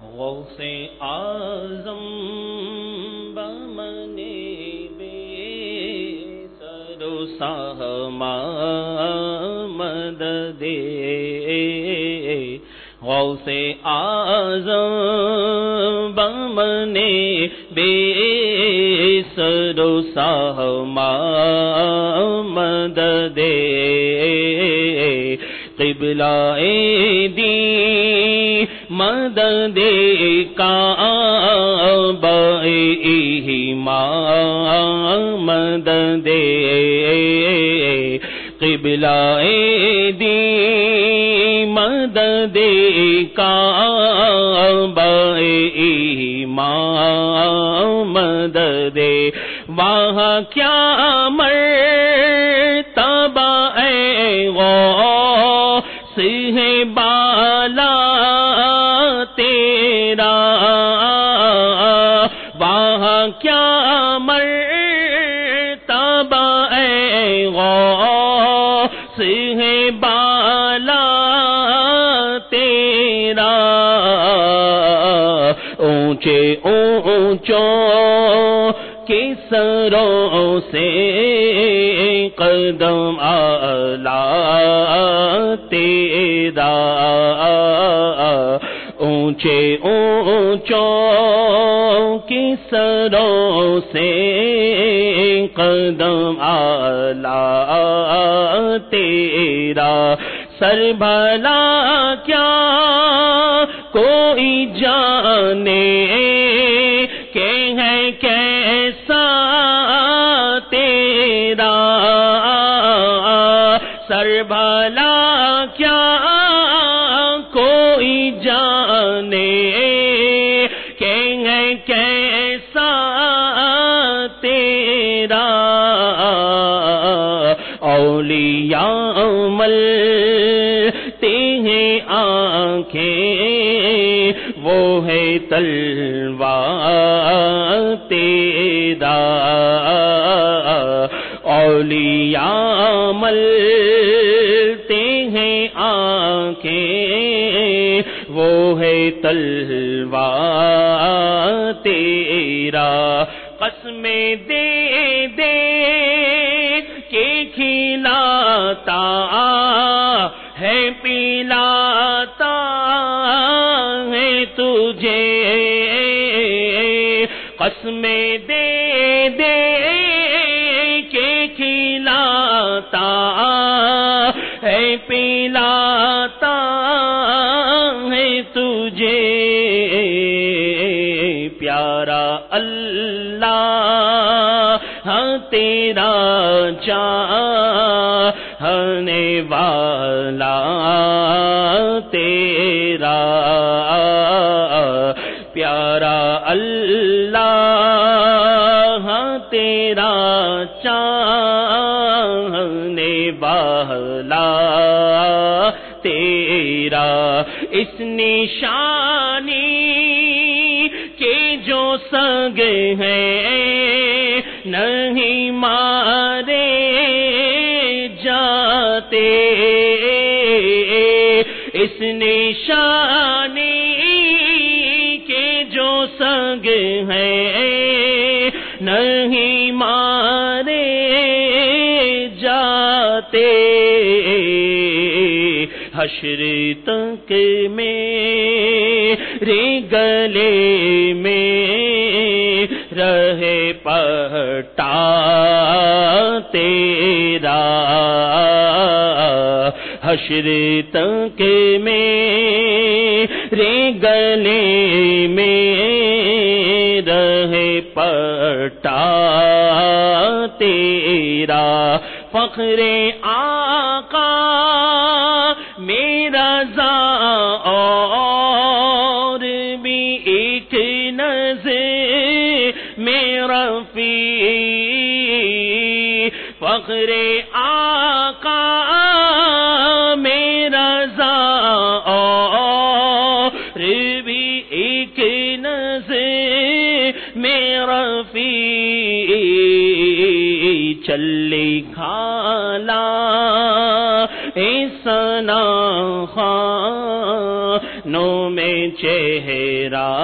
غوث اعظم بمن بے سر و سہما مدد غوث اعظم بمن بے سر و سہما مدد قبلہ دی مدد کعبہ مدد قبلہ دی مدد کعبہ مدد وہاں کیا مرتبہ غوث ہے بالا تیرا وہاں کیا مرتبہ غوث ہے بالا تیرا اونچے اونچوں کے سروں سے قدم اعلیٰ تیرا اونچے اونچوں کے سروں سے قدم اعلیٰ تیرا سر بھلا کیا کوئی جانے کہ ہے کیسا تیرا سر بھلا کیا کوئی جانے کہ ہے کیسا تیرا اولیاء ملتے ہیں آنکھیں وہ ہے تلوار تیرا اولیاء ملتے ہیں آنکھیں وہ ہے تلوار تیرا قسمیں دے دے کے کھلاتا ہے پلاتا ہے تجھے قسمیں دے دے کے کھلاتا ہے پلاتا ہے تجھے پیارا اللہ تیرا چاہنے والا تیرا پیارا اللہ تیرا چاہنے والا تیرا اس نشانی کے جو سنگ ہیں نہیں مارے جاتے اس نشانی کے جو سنگ ہیں نہیں مارے جاتے حشر تک میرے گلے میں رہے پٹا تیرا حشر تک میرے گلے میں رہے پٹا تیرا فخر آقا میرا ذا اور بھی ایک نظر میرا فی فخر آقا میرا ذا اور بھی ایک نظر میرا فی چلے کھالا اے سنا خانوں میں چہرہ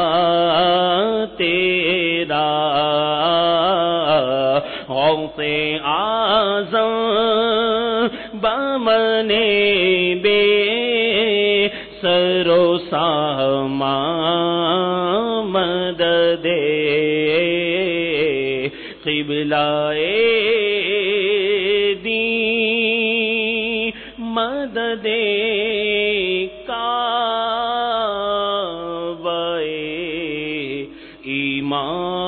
تیرا غوث اعظم بمنے بے سر و سامان مدد قبلہ دین مدد کعبہ ایمان